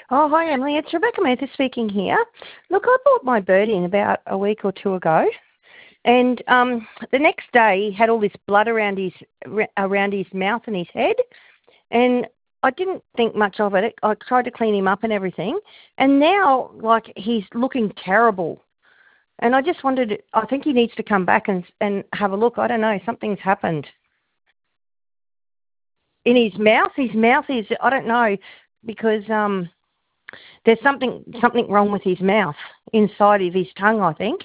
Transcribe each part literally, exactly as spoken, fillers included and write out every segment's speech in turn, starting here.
Oh, hi, Emily. It's Rebecca Mather speaking here. Look, I bought my bird in about a week or two ago, and um, the next day he had all this blood around his around his mouth and his head, and I didn't think much of it. I tried to clean him up and everything, and now like he's looking terrible. And I just wondered. I think he needs to come back and and have a look. I don't know. Something's happened in his mouth. His mouth is. I don't know because um. There's something something wrong with his mouth, inside of his tongue, I think.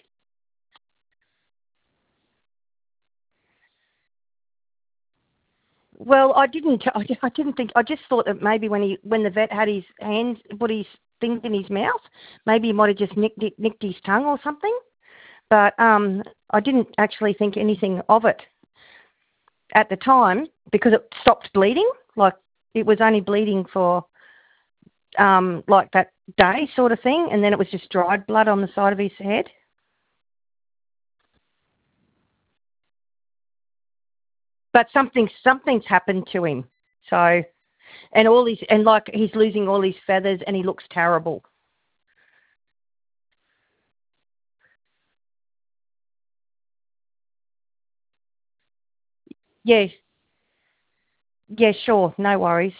Well, I didn't. I I didn't think. I just thought that maybe when he when the vet had his hands, put his things in his mouth, maybe he might have just nicked it, nicked his tongue or something. But um, I didn't actually think anything of it at the time because it stopped bleeding. Like it was only bleeding for um, like that day sort of thing, and then it was just dried blood on the side of his head. But something something's happened to him. So, and all his and like he's losing all his feathers, and he looks terrible. Yeah, yeah, sure, no worries.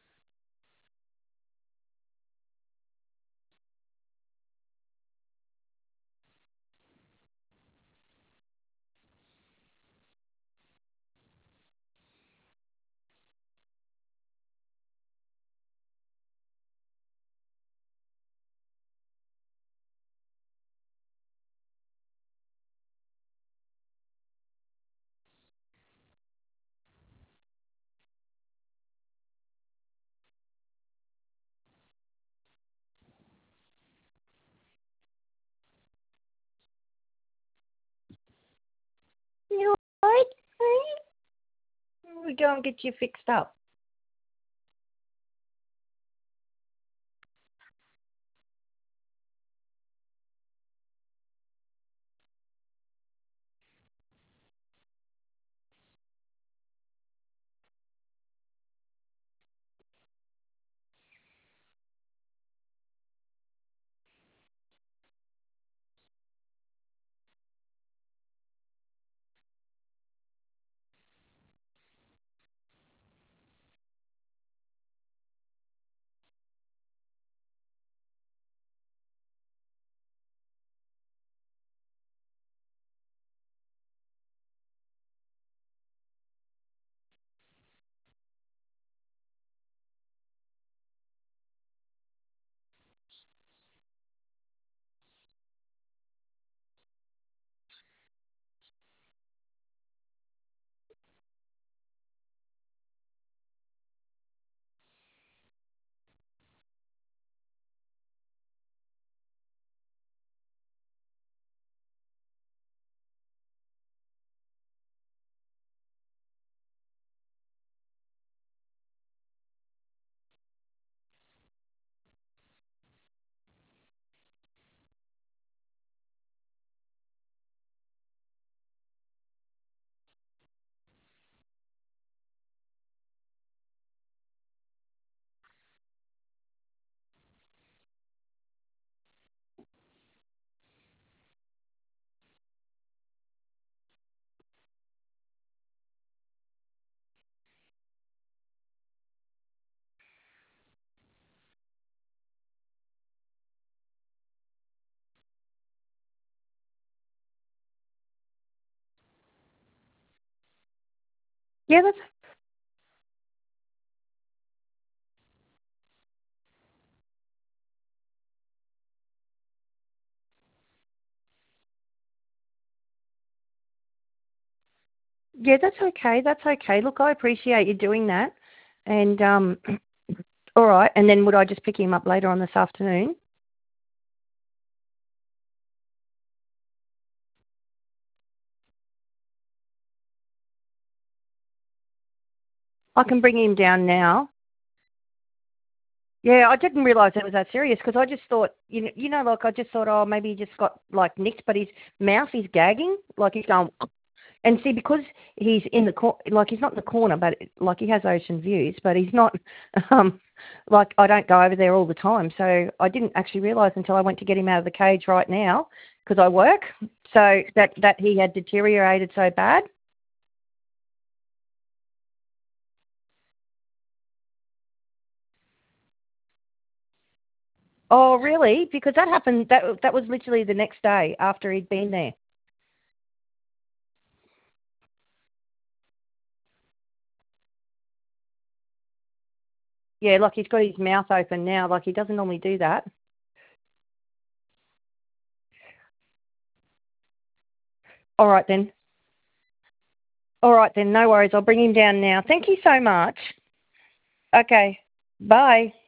You all right? Hey? We go and get you fixed up. Yeah, that's yeah, that's okay. That's okay. Look, I appreciate you doing that. And um, all right. And then would I just pick him up later on this afternoon? I can bring him down now. Yeah, I didn't realise it was that serious because I just thought, you know, you know, like I just thought, oh, maybe he just got like nicked, but his mouth is gagging, like he's going, And see, because he's in the cor- like he's not in the corner, but like he has ocean views, but he's not um, like I don't go over there all the time. So I didn't actually realise until I went to get him out of the cage right now because I work. So that that he had deteriorated so bad. Oh, really? Because that happened. That that was literally the next day after he'd been there. Yeah, like he's got his mouth open now. Like he doesn't normally do that. All right then. All right then. No worries. I'll bring him down now. Thank you so much. Okay. Bye.